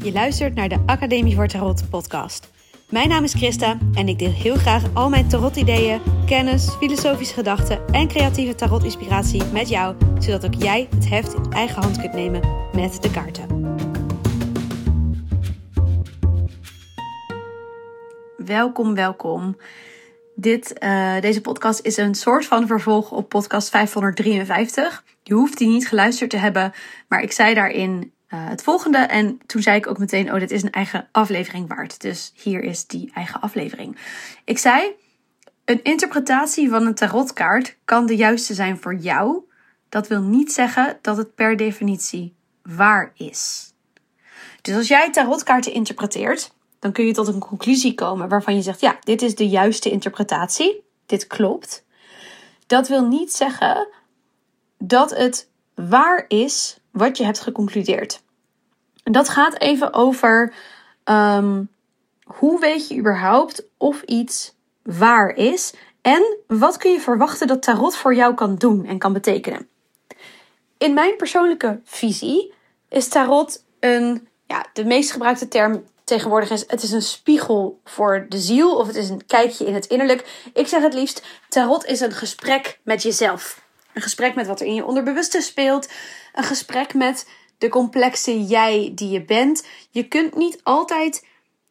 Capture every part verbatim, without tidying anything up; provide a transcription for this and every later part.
Je luistert naar de Academie voor Tarot podcast. Mijn naam is Christa en ik deel heel graag al mijn tarot-ideeën, kennis, filosofische gedachten en creatieve tarot-inspiratie met jou, zodat ook jij het heft in eigen hand kunt nemen met de kaarten. Welkom, welkom. Dit, uh, deze podcast is een soort van vervolg op podcast vijfhonderddrieënvijftig. Je hoeft die niet geluisterd te hebben, maar ik zei daarin uh, het volgende. En toen zei ik ook meteen, oh, dit is een eigen aflevering waard. Dus hier is die eigen aflevering. Ik zei, een interpretatie van een tarotkaart kan de juiste zijn voor jou. Dat wil niet zeggen dat het per definitie waar is. Dus als jij tarotkaarten interpreteert, dan kun je tot een conclusie komen waarvan je zegt, ja, dit is de juiste interpretatie. Dit klopt. Dat wil niet zeggen dat het waar is wat je hebt geconcludeerd. En dat gaat even over um, hoe weet je überhaupt of iets waar is en wat kun je verwachten dat tarot voor jou kan doen en kan betekenen. In mijn persoonlijke visie is tarot een, ja, de meest gebruikte term tegenwoordig is, het is een spiegel voor de ziel of het is een kijkje in het innerlijk. Ik zeg het liefst, tarot is een gesprek met jezelf. Een gesprek met wat er in je onderbewuste speelt. Een gesprek met de complexe jij die je bent. Je kunt niet altijd...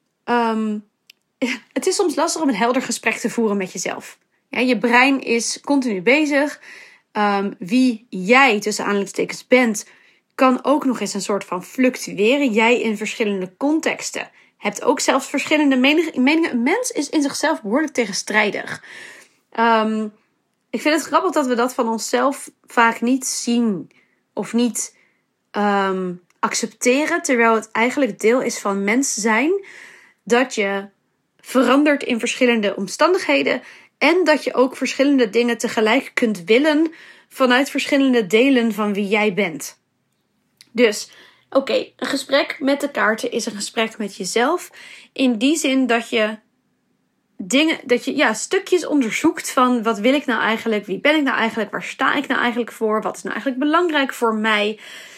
Um, het is soms lastig om een helder gesprek te voeren met jezelf. Ja, je brein is continu bezig. Um, wie jij tussen aanhalingstekens bent, kan ook nog eens een soort van fluctueren. Jij in verschillende contexten hebt ook zelfs verschillende meningen. Een mens is in zichzelf behoorlijk tegenstrijdig. Um, ik vind het grappig dat we dat van onszelf vaak niet zien of niet um, accepteren, terwijl het eigenlijk deel is van mens zijn, dat je verandert in verschillende omstandigheden en dat je ook verschillende dingen tegelijk kunt willen vanuit verschillende delen van wie jij bent. Dus, oké, okay, een gesprek met de kaarten is een gesprek met jezelf. In die zin dat je dingen, dat je ja, stukjes onderzoekt van wat wil ik nou eigenlijk, wie ben ik nou eigenlijk, waar sta ik nou eigenlijk voor, wat is nou eigenlijk belangrijk voor mij.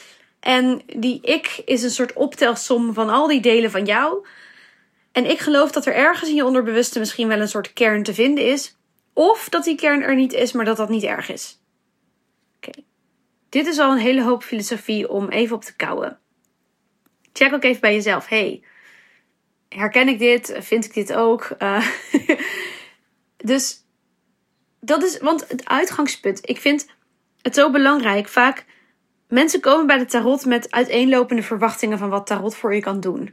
En die ik is een soort optelsom van al die delen van jou. En ik geloof dat er ergens in je onderbewuste misschien wel een soort kern te vinden is. Of dat die kern er niet is, maar dat dat niet erg is. Oké. Okay. Dit is al een hele hoop filosofie om even op te kouwen. Check ook even bij jezelf. Hey, herken ik dit? Vind ik dit ook? Uh, dus dat is, want het uitgangspunt. Ik vind het zo belangrijk. Vaak mensen komen bij de tarot met uiteenlopende verwachtingen van wat tarot voor je kan doen.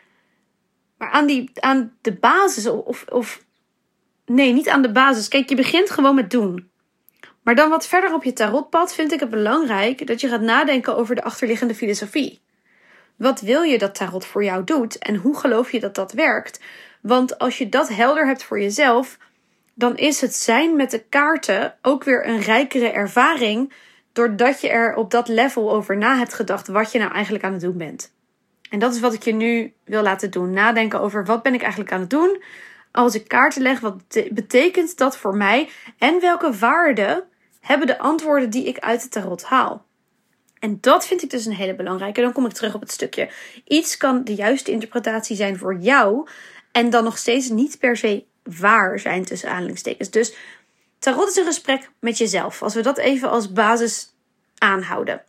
Maar aan, die, aan de basis, of, of nee, niet aan de basis. Kijk, je begint gewoon met doen. Maar dan wat verder op je tarotpad vind ik het belangrijk dat je gaat nadenken over de achterliggende filosofie. Wat wil je dat tarot voor jou doet en hoe geloof je dat dat werkt? Want als je dat helder hebt voor jezelf, dan is het zijn met de kaarten ook weer een rijkere ervaring, doordat je er op dat level over na hebt gedacht wat je nou eigenlijk aan het doen bent. En dat is wat ik je nu wil laten doen. Nadenken over wat ben ik eigenlijk aan het doen? Als ik kaarten leg, wat betekent dat voor mij? En welke waarden hebben de antwoorden die ik uit de tarot haal? En dat vind ik dus een hele belangrijke. Dan kom ik terug op het stukje. Iets kan de juiste interpretatie zijn voor jou. En dan nog steeds niet per se waar zijn tussen aanhalingstekens. Dus tarot is een gesprek met jezelf. Als we dat even als basis aanhouden.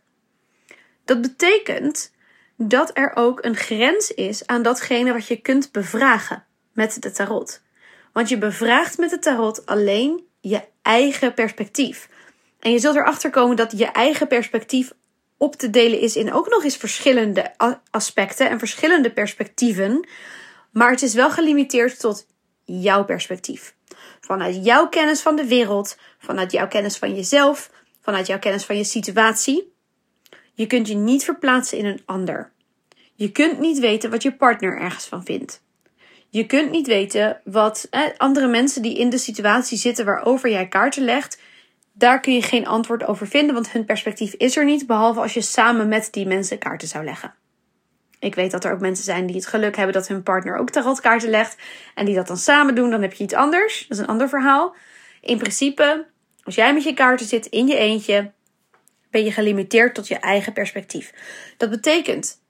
Dat betekent dat er ook een grens is aan datgene wat je kunt bevragen met de tarot. Want je bevraagt met de tarot alleen je eigen perspectief. En je zult erachter komen dat je eigen perspectief op te delen is in ook nog eens verschillende aspecten en verschillende perspectieven. Maar het is wel gelimiteerd tot jouw perspectief. Vanuit jouw kennis van de wereld, vanuit jouw kennis van jezelf, vanuit jouw kennis van je situatie. Je kunt je niet verplaatsen in een ander. Je kunt niet weten wat je partner ergens van vindt. Je kunt niet weten wat eh, andere mensen die in de situatie zitten waarover jij kaarten legt, daar kun je geen antwoord over vinden, want hun perspectief is er niet, behalve als je samen met die mensen kaarten zou leggen. Ik weet dat er ook mensen zijn die het geluk hebben dat hun partner ook tarotkaarten legt en die dat dan samen doen, dan heb je iets anders. Dat is een ander verhaal. In principe, als jij met je kaarten zit in je eentje, ben je gelimiteerd tot je eigen perspectief. Dat betekent,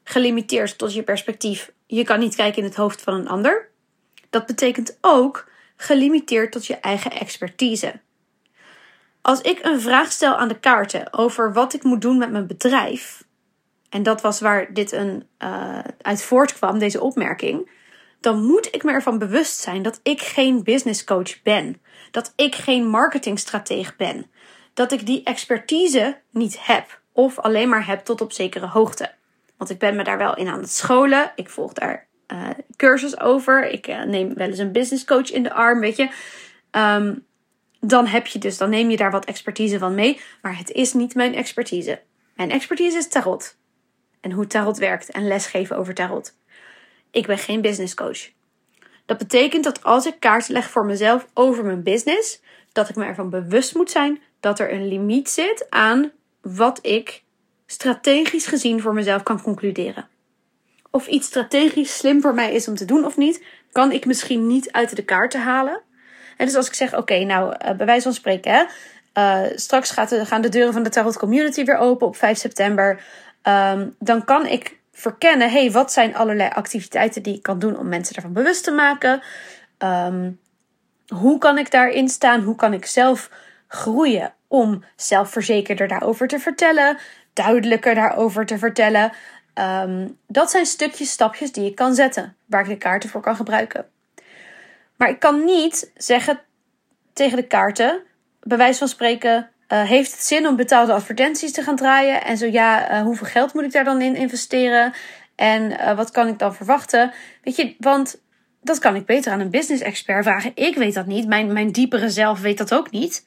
gelimiteerd tot je perspectief. Je kan niet kijken in het hoofd van een ander. Dat betekent ook gelimiteerd tot je eigen expertise. Als ik een vraag stel aan de kaarten over wat ik moet doen met mijn bedrijf, en dat was waar dit een, uh, uit voortkwam, deze opmerking, dan moet ik me ervan bewust zijn dat ik geen business coach ben. Dat ik geen marketingstratege ben. Dat ik die expertise niet heb. Of alleen maar heb tot op zekere hoogte. Want ik ben me daar wel in aan het scholen. Ik volg daar uh, cursus over. Ik uh, neem wel eens een business coach in de arm, weet je. Um, dan heb je dus, dan neem je daar wat expertise van mee. Maar het is niet mijn expertise. Mijn expertise is tarot. En hoe tarot werkt en lesgeven over tarot. Ik ben geen business coach. Dat betekent dat als ik kaarten leg voor mezelf over mijn business, dat ik me ervan bewust moet zijn dat er een limiet zit aan wat ik strategisch gezien voor mezelf kan concluderen. Of iets strategisch slim voor mij is om te doen of niet, kan ik misschien niet uit de kaarten halen. En dus als ik zeg, oké, okay, nou, uh, bij wijze van spreken, hè, uh, straks gaat de, gaan de deuren van de Tarot Community weer open op vijf september. Um, dan kan ik verkennen, hey, wat zijn allerlei activiteiten die ik kan doen om mensen ervan bewust te maken? Um, hoe kan ik daarin staan? Hoe kan ik zelf groeien om zelfverzekerder daarover te vertellen? Duidelijker daarover te vertellen? Um, dat zijn stukjes, stapjes die ik kan zetten, waar ik de kaarten voor kan gebruiken. Maar ik kan niet zeggen tegen de kaarten, bij wijze van spreken, Uh, heeft het zin om betaalde advertenties te gaan draaien? En zo ja, uh, hoeveel geld moet ik daar dan in investeren? En uh, wat kan ik dan verwachten? Weet je, want dat kan ik beter aan een business expert vragen. Ik weet dat niet. Mijn, mijn diepere zelf weet dat ook niet.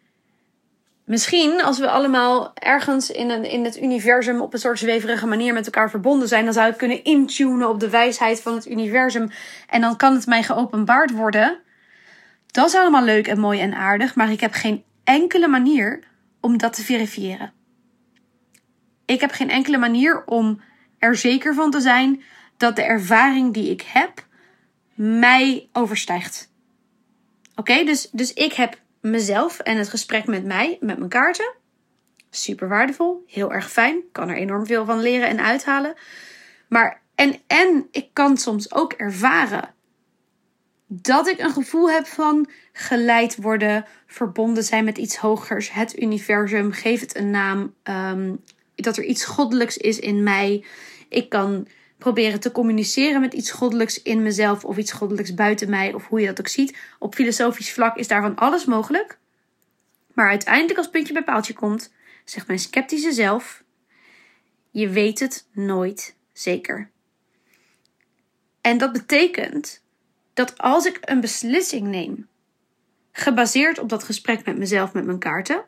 Misschien als we allemaal ergens in, een, in het universum op een soort zweverige manier met elkaar verbonden zijn, dan zou ik kunnen intunen op de wijsheid van het universum. En dan kan het mij geopenbaard worden. Dat is allemaal leuk en mooi en aardig, maar ik heb geen enkele manier om dat te verifiëren. Ik heb geen enkele manier om er zeker van te zijn dat de ervaring die ik heb mij overstijgt. Oké, okay? dus, dus ik heb mezelf en het gesprek met mij, met mijn kaarten. Super waardevol, heel erg fijn. Kan er enorm veel van leren en uithalen. Maar en, en ik kan soms ook ervaren dat ik een gevoel heb van geleid worden, verbonden zijn met iets hogers, het universum, geef het een naam, um, dat er iets goddelijks is in mij. Ik kan proberen te communiceren met iets goddelijks in mezelf of iets goddelijks buiten mij, of hoe je dat ook ziet. Op filosofisch vlak is daarvan alles mogelijk. Maar uiteindelijk als puntje bij paaltje komt, zegt mijn sceptische zelf, je weet het nooit zeker. En dat betekent dat als ik een beslissing neem, gebaseerd op dat gesprek met mezelf, met mijn kaarten,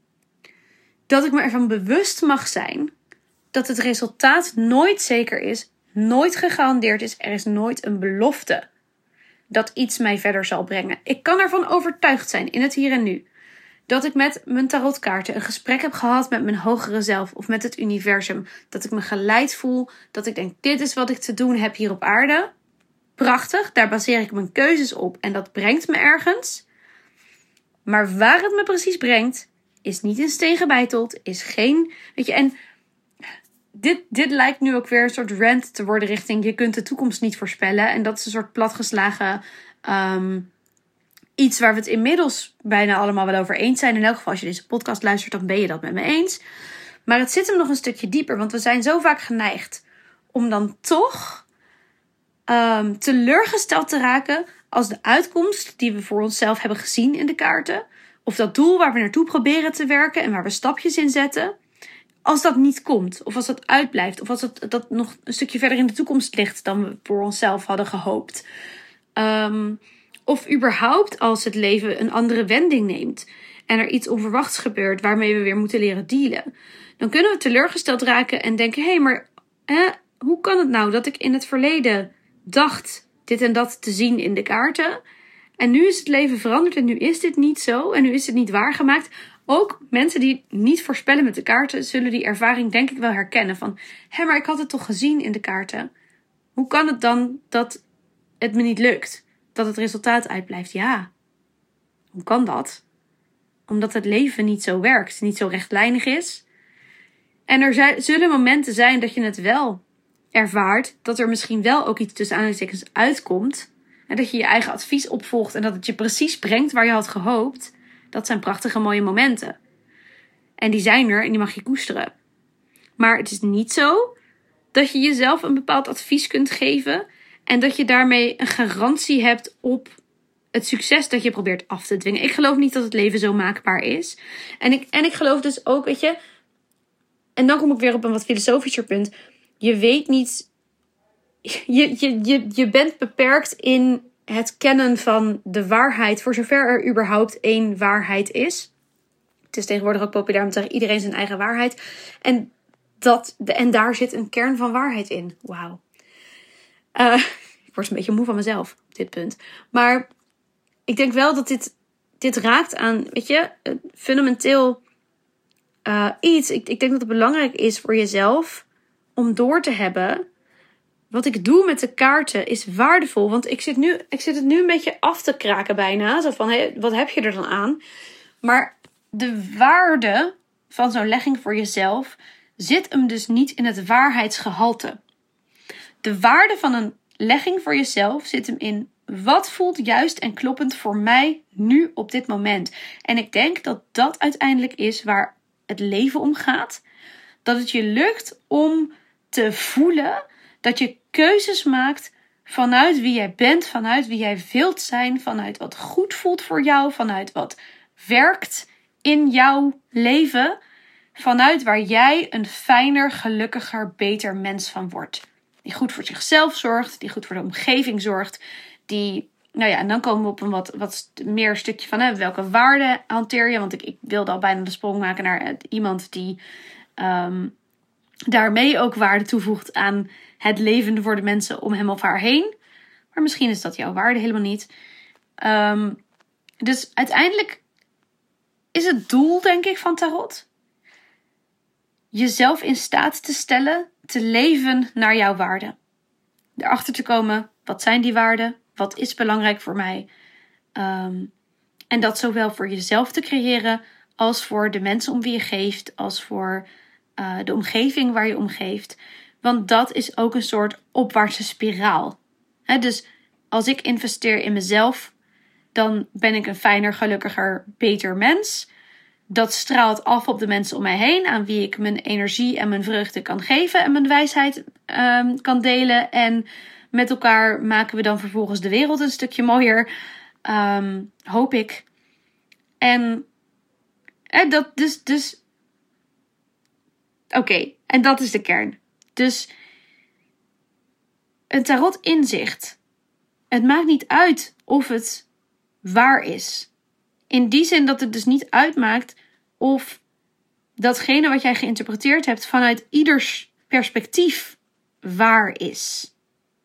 dat ik me ervan bewust mag zijn dat het resultaat nooit zeker is, nooit gegarandeerd is, er is nooit een belofte dat iets mij verder zal brengen. Ik kan ervan overtuigd zijn in het hier en nu, dat ik met mijn tarotkaarten een gesprek heb gehad met mijn hogere zelf of met het universum, dat ik me geleid voel, dat ik denk, dit is wat ik te doen heb hier op aarde. Prachtig, daar baseer ik mijn keuzes op en dat brengt me ergens. Maar waar het me precies brengt, is niet in steen gebeiteld, is geen, weet je, en dit, dit lijkt nu ook weer een soort rant te worden richting, je kunt de toekomst niet voorspellen. En dat is een soort platgeslagen um, iets waar we het inmiddels bijna allemaal wel over eens zijn. In elk geval, als je deze podcast luistert, dan ben je dat met me eens. Maar het zit hem nog een stukje dieper, want we zijn zo vaak geneigd om dan toch um, teleurgesteld te raken als de uitkomst die we voor onszelf hebben gezien in de kaarten, of dat doel waar we naartoe proberen te werken en waar we stapjes in zetten, als dat niet komt, of als dat uitblijft, of als dat, dat nog een stukje verder in de toekomst ligt dan we voor onszelf hadden gehoopt. Um, of überhaupt als het leven een andere wending neemt en er iets onverwachts gebeurt waarmee we weer moeten leren dealen. Dan kunnen we teleurgesteld raken en denken, hé, hey, maar hè, hoe kan het nou dat ik in het verleden dacht dit en dat te zien in de kaarten en nu is het leven veranderd en nu is dit niet zo en nu is het niet waargemaakt. Ook mensen die niet voorspellen met de kaarten zullen die ervaring denk ik wel herkennen van, hé, maar ik had het toch gezien in de kaarten. Hoe kan het dan dat het me niet lukt? Dat het resultaat uitblijft? Ja. Hoe kan dat? Omdat het leven niet zo werkt, niet zo rechtlijnig is. En er zijn, zullen momenten zijn dat je het wel ervaart dat er misschien wel ook iets tussen aanhalingstekens uitkomt. En dat je je eigen advies opvolgt en dat het je precies brengt waar je had gehoopt. Dat zijn prachtige mooie momenten. En die zijn er en die mag je koesteren. Maar het is niet zo dat je jezelf een bepaald advies kunt geven en dat je daarmee een garantie hebt op het succes dat je probeert af te dwingen. Ik geloof niet dat het leven zo maakbaar is. En ik, en ik geloof dus ook, weet je, en dan kom ik weer op een wat filosofischer punt. Je weet niet, je, je, je, je bent beperkt in het kennen van de waarheid, voor zover er überhaupt één waarheid is. Het is tegenwoordig ook populair om te zeggen, iedereen zijn eigen waarheid. En, dat, en daar zit een kern van waarheid in. Wauw. Uh, ik word een beetje moe van mezelf op dit punt. Maar ik denk wel dat dit, dit raakt aan, weet je, fundamenteel uh, iets. Ik, ik denk dat het belangrijk is voor jezelf om door te hebben. Wat ik doe met de kaarten is waardevol. Want ik zit, nu, ik zit het nu een beetje af te kraken bijna. Zo van, hé, wat heb je er dan aan? Maar de waarde van zo'n legging voor jezelf zit hem dus niet in het waarheidsgehalte. De waarde van een legging voor jezelf zit hem in wat voelt juist en kloppend voor mij nu op dit moment. En ik denk dat dat uiteindelijk is waar het leven om gaat. Dat het je lukt om te voelen dat je keuzes maakt vanuit wie jij bent, vanuit wie jij wilt zijn, vanuit wat goed voelt voor jou, vanuit wat werkt in jouw leven, vanuit waar jij een fijner, gelukkiger, beter mens van wordt. Die goed voor zichzelf zorgt, die goed voor de omgeving zorgt, die, nou ja, en dan komen we op een wat, wat meer stukje van hè, welke waarden hanteer je, want ik, ik wilde al bijna de sprong maken naar uh, iemand die um, daarmee ook waarde toevoegt aan het leven voor de mensen om hem of haar heen. Maar misschien is dat jouw waarde helemaal niet. Um, dus uiteindelijk is het doel, denk ik, van tarot jezelf in staat te stellen te leven naar jouw waarden. Erachter te komen, wat zijn die waarden? Wat is belangrijk voor mij? Um, en dat zowel voor jezelf te creëren als voor de mensen om wie je geeft, als voor uh, de omgeving waar je om geeft. Want dat is ook een soort opwaartse spiraal. He, dus als ik investeer in mezelf, dan ben ik een fijner, gelukkiger, beter mens. Dat straalt af op de mensen om mij heen, aan wie ik mijn energie en mijn vreugde kan geven en mijn wijsheid um, kan delen. En met elkaar maken we dan vervolgens de wereld een stukje mooier, um, hoop ik. En eh, dat dus, dus oké, okay, en dat is de kern. Dus een tarot inzicht. Het maakt niet uit of het waar is. In die zin dat het dus niet uitmaakt of datgene wat jij geïnterpreteerd hebt vanuit ieders perspectief waar is.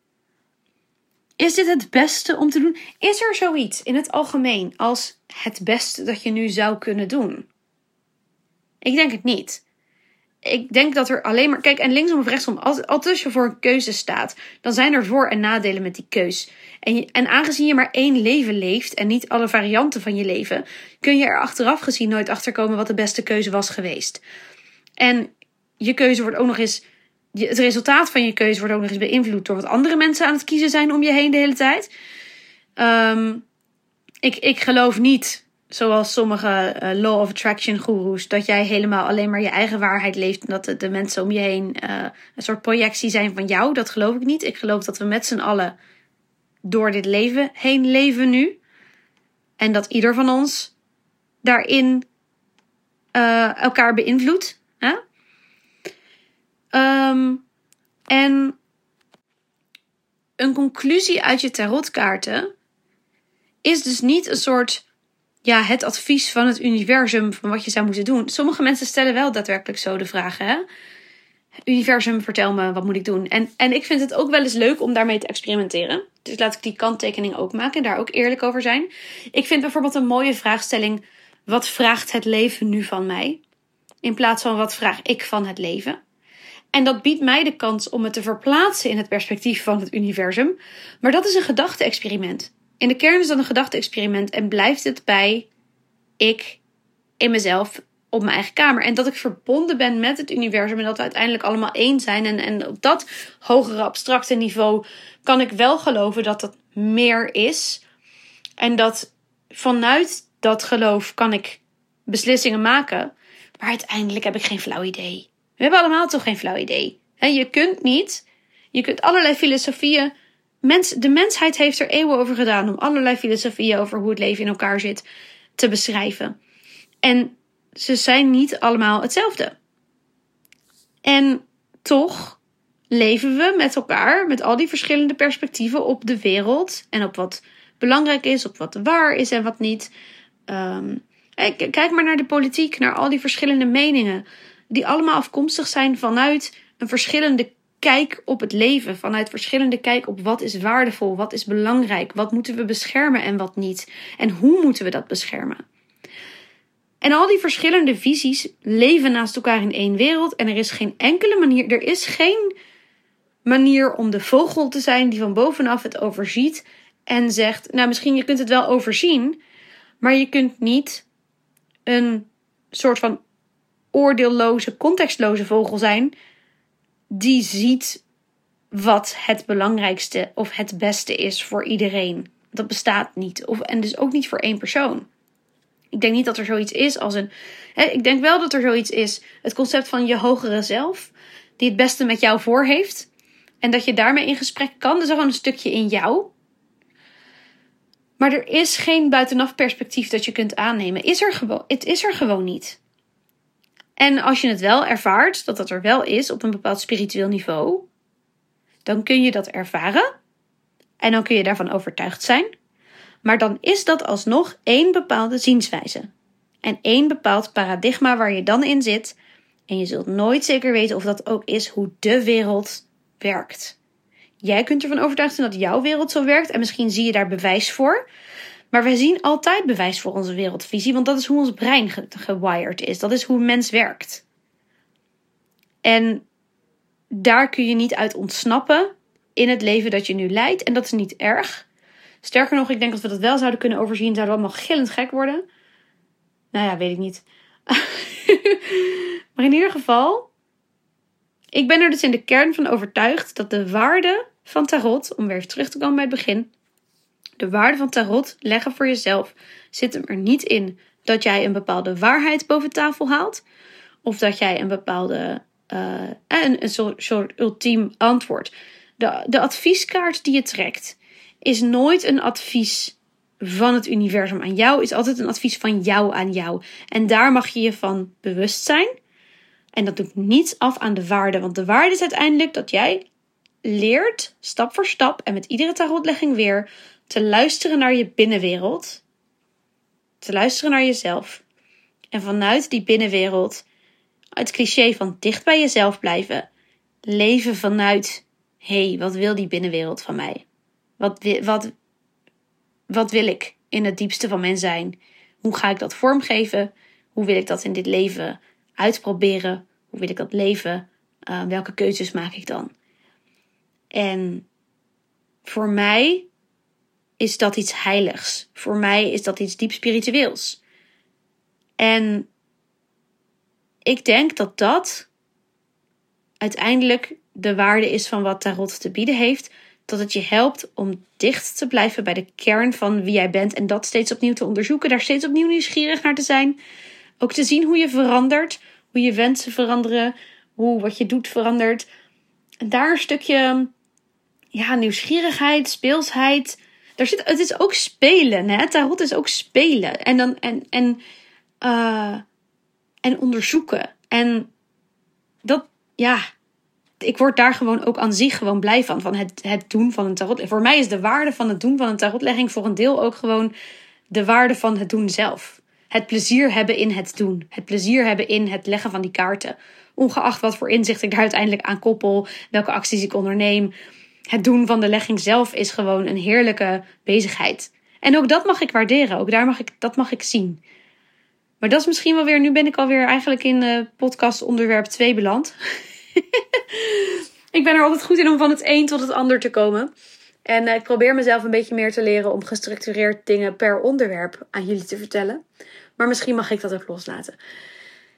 Is dit het beste om te doen? Is er zoiets in het algemeen als het beste dat je nu zou kunnen doen? Ik denk het niet. Ik denk dat er alleen maar... Kijk, en linksom of rechtsom, als, als je voor een keuze staat, dan zijn er voor- en nadelen met die keus. En, je, en aangezien je maar één leven leeft en niet alle varianten van je leven, kun je er achteraf gezien nooit achterkomen wat de beste keuze was geweest. En je keuze wordt ook nog eens... Het resultaat van je keuze wordt ook nog eens beïnvloed door wat andere mensen aan het kiezen zijn om je heen de hele tijd. Um, ik, ik geloof niet, zoals sommige uh, law of attraction goeroes, dat jij helemaal alleen maar je eigen waarheid leeft en dat de, de mensen om je heen uh, een soort projectie zijn van jou. Dat geloof ik niet. Ik geloof dat we met z'n allen door dit leven heen leven nu. En dat ieder van ons daarin uh, elkaar beïnvloedt. Hè? Um, en een conclusie uit je tarotkaarten is dus niet een soort, ja, het advies van het universum van wat je zou moeten doen. Sommige mensen stellen wel daadwerkelijk zo de vragen, hè? Universum, vertel me, wat moet ik doen? En, en ik vind het ook wel eens leuk om daarmee te experimenteren. Dus laat ik die kanttekening ook maken en daar ook eerlijk over zijn. Ik vind bijvoorbeeld een mooie vraagstelling, wat vraagt het leven nu van mij? In plaats van wat vraag ik van het leven? En dat biedt mij de kans om me te verplaatsen in het perspectief van het universum. Maar dat is een gedachte-experiment. In de kern is dat een gedachte-experiment en blijft het bij ik in mezelf op mijn eigen kamer. En dat ik verbonden ben met het universum en dat we uiteindelijk allemaal één zijn. En, en op dat hogere abstracte niveau kan ik wel geloven dat dat meer is. En dat vanuit dat geloof kan ik beslissingen maken. Maar uiteindelijk heb ik geen flauw idee. We hebben allemaal toch geen flauw idee. En je kunt niet, je kunt allerlei filosofieën. Mens, de mensheid heeft er eeuwen over gedaan om allerlei filosofieën over hoe het leven in elkaar zit te beschrijven. En ze zijn niet allemaal hetzelfde. En toch leven we met elkaar, met al die verschillende perspectieven op de wereld en op wat belangrijk is, op wat waar is en wat niet. Um, kijk maar naar de politiek, naar al die verschillende meningen, die allemaal afkomstig zijn vanuit een verschillende kijk op het leven, vanuit verschillende kijk op wat is waardevol, wat is belangrijk, wat moeten we beschermen en wat niet. En hoe moeten we dat beschermen? En al die verschillende visies leven naast elkaar in één wereld en er is geen enkele manier, er is geen manier om de vogel te zijn die van bovenaf het overziet en zegt, nou misschien je kunt het wel overzien, maar je kunt niet een soort van oordeelloze, contextloze vogel zijn die ziet wat het belangrijkste of het beste is voor iedereen. Dat bestaat niet. Of, en dus ook niet voor één persoon. Ik denk niet dat er zoiets is als een... Hè, ik denk wel dat er zoiets is. Het concept van je hogere zelf. Die het beste met jou voor heeft. En dat je daarmee in gesprek kan. Dat is gewoon een stukje in jou. Maar er is geen buitenaf perspectief dat je kunt aannemen. Is er gewoon, het is er gewoon niet. En als je het wel ervaart, dat dat er wel is op een bepaald spiritueel niveau, dan kun je dat ervaren. En dan kun je daarvan overtuigd zijn. Maar dan is dat alsnog één bepaalde zienswijze. En één bepaald paradigma waar je dan in zit. En je zult nooit zeker weten of dat ook is hoe de wereld werkt. Jij kunt ervan overtuigd zijn dat jouw wereld zo werkt. En misschien zie je daar bewijs voor. Maar wij zien altijd bewijs voor onze wereldvisie. Want dat is hoe ons brein ge- gewired is. Dat is hoe een mens werkt. En daar kun je niet uit ontsnappen in het leven dat je nu leidt. En dat is niet erg. Sterker nog, ik denk dat we dat wel zouden kunnen overzien. Zouden we allemaal gillend gek worden. Nou ja, weet ik niet. Maar in ieder geval, ik ben er dus in de kern van overtuigd dat de waarde van tarot, om weer even terug te komen bij het begin, de waarde van tarot leggen voor jezelf zit hem er niet in dat jij een bepaalde waarheid boven tafel haalt. Of dat jij een bepaalde, uh, een, een soort, soort ultiem antwoord. De, de advieskaart die je trekt is nooit een advies van het universum aan jou. Is altijd een advies van jou aan jou. En daar mag je je van bewust zijn. En dat doet niets af aan de waarde. Want de waarde is uiteindelijk dat jij leert, stap voor stap en met iedere tarotlegging weer, te luisteren naar je binnenwereld. Te luisteren naar jezelf. En vanuit die binnenwereld, het cliché van dicht bij jezelf blijven, leven vanuit, hé, hey, wat wil die binnenwereld van mij? Wat, wat, wat wil ik in het diepste van mijn zijn? Hoe ga ik dat vormgeven? Hoe wil ik dat in dit leven uitproberen? Hoe wil ik dat leven? Uh, welke keuzes maak ik dan? En voor mij is dat iets heiligs. Voor mij is dat iets diep spiritueels. En ik denk dat dat uiteindelijk de waarde is van wat tarot te bieden heeft. Dat het je helpt om dicht te blijven bij de kern van wie jij bent. En dat steeds opnieuw te onderzoeken. Daar steeds opnieuw nieuwsgierig naar te zijn. Ook te zien hoe je verandert. Hoe je wensen veranderen. Hoe wat je doet verandert. En daar een stukje ja, nieuwsgierigheid, speelsheid. Daar zit, het is ook spelen. Hè? Tarot is ook spelen. En, dan, en, en, uh, en onderzoeken. En dat, ja, ik word daar gewoon ook aan zich gewoon blij van. Van het, het doen van een tarotlegging. Voor mij is de waarde van het doen van een tarotlegging voor een deel ook gewoon de waarde van het doen zelf. Het plezier hebben in het doen. Het plezier hebben in het leggen van die kaarten. Ongeacht wat voor inzicht ik daar uiteindelijk aan koppel. Welke acties ik onderneem. Het doen van de legging zelf is gewoon een heerlijke bezigheid. En ook dat mag ik waarderen. Ook daar mag ik, dat mag ik zien. Maar dat is misschien wel weer... Nu ben ik alweer eigenlijk in uh, podcast onderwerp twee beland. Ik ben er altijd goed in om van het een tot het ander te komen. En uh, ik probeer mezelf een beetje meer te leren om gestructureerd dingen per onderwerp aan jullie te vertellen. Maar misschien mag ik dat ook loslaten.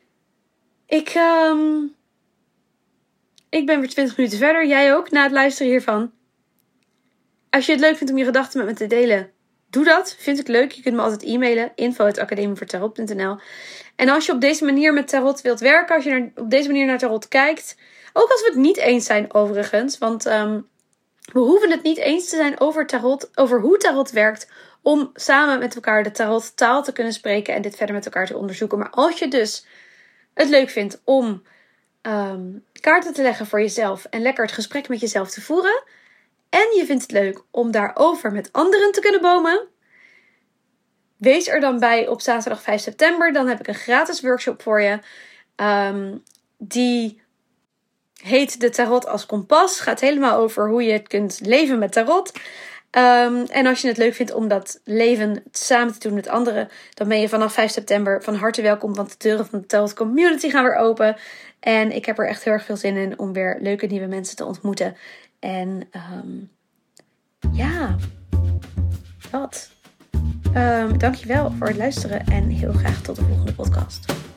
ik, um, ik ben weer twintig minuten verder. Jij ook, na het luisteren hiervan. Als je het leuk vindt om je gedachten met me te delen, doe dat. Vind ik leuk. Je kunt me altijd e-mailen. info at academie voor tarot punt n l. En als je op deze manier met tarot wilt werken, als je naar, op deze manier naar tarot kijkt, ook als we het niet eens zijn overigens, want um, we hoeven het niet eens te zijn over tarot, over hoe tarot werkt, om samen met elkaar de tarot taal te kunnen spreken en dit verder met elkaar te onderzoeken. Maar als je dus het leuk vindt om um, kaarten te leggen voor jezelf en lekker het gesprek met jezelf te voeren, en je vindt het leuk om daarover met anderen te kunnen bomen, wees er dan bij op zaterdag vijf september. Dan heb ik een gratis workshop voor je. Um, die heet de Tarot als Kompas. Gaat helemaal over hoe je het kunt leven met tarot. Um, en als je het leuk vindt om dat leven samen te doen met anderen, dan ben je vanaf vijf september van harte welkom. Want de deuren van de Tarot Community gaan weer open. En ik heb er echt heel erg veel zin in om weer leuke nieuwe mensen te ontmoeten. En um, ja, dat. Um, dankjewel voor het luisteren en heel graag tot de volgende podcast.